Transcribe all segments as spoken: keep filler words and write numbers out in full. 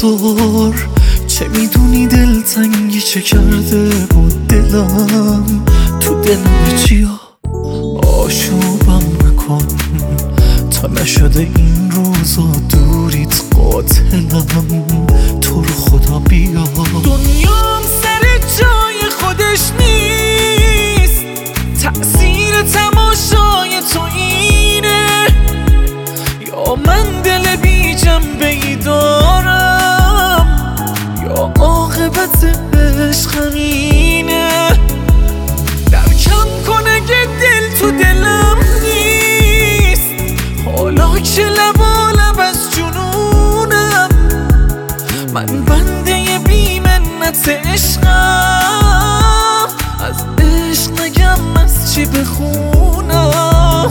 نزار. چه میدونی دلتنگی چه کرده با دلم، تو دلم چیا آشوبم نکن تا نشده این روزا دوریت قاتلم. تو رو خدا بیا. دنیام سر جای خودش نیست، تأثیر تماشای تو اینه، یا من دل بی جنبه ای دارم یا عاقبت عشق همینه. درکم کن اگه دل تو دلم نیست، حالا که لبالب از جنونم، من بنده بی منت عشقم، از عشق نگم از چی بخونم.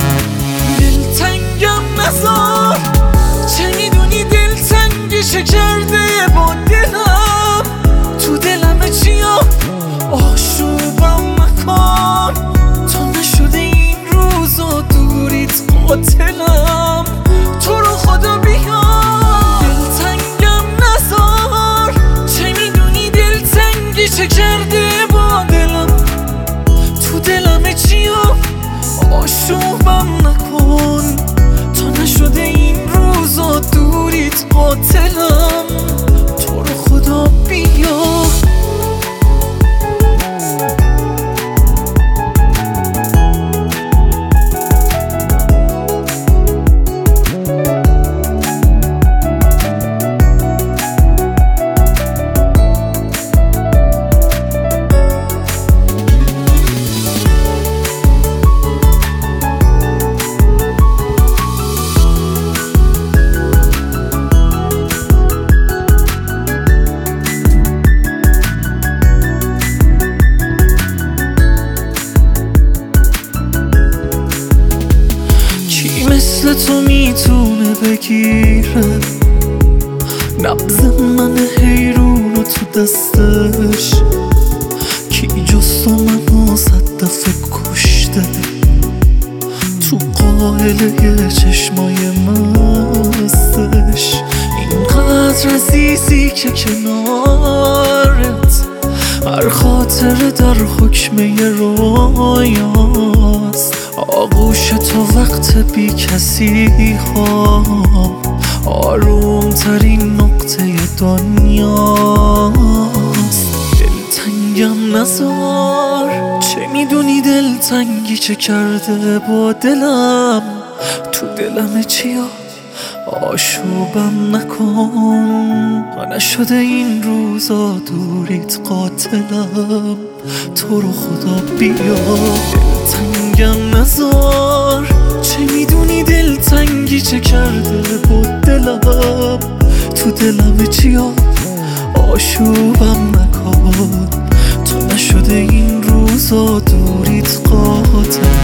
دلتنگم نزار، چه میدونی دلتنگی چه کرده با دلم، تو دلم چیا آشوبم مکن تا نشده این روزا دوریت قاتلم. تو رو خدا بیا. دلتنگم نزار، چه میدونی دلتنگی چه کرده با دلم، تو دلم چیا آشوبم نکن تا نشده این روزا دوریت قاتلم. تو رو خدا بیا. مثل تو میتونه بگیره نبض من حیرون رو تو دستش، کی جز تو منو صد دفعه کشته تو قاهله چشمای مستش. اینقدر عزیزی که کنارت هر خاطره در حکمه رویاست، آغوش تو وقت بی کسی ها آروم ترین نقطه دنیاست. دلتنگم نزار، چه میدونی دلتنگی چه کرده با دلم، تو دلم چیا آشوبم نکن تا نشده این روزا دوریت قاتلم. تو رو خدا بیا. دلتنگم نزار، چه میدونی دلتنگی چه کرده با دلم، تو دلم چیا آشوبم نکن تا نشده این روزا دوریت قاتلم.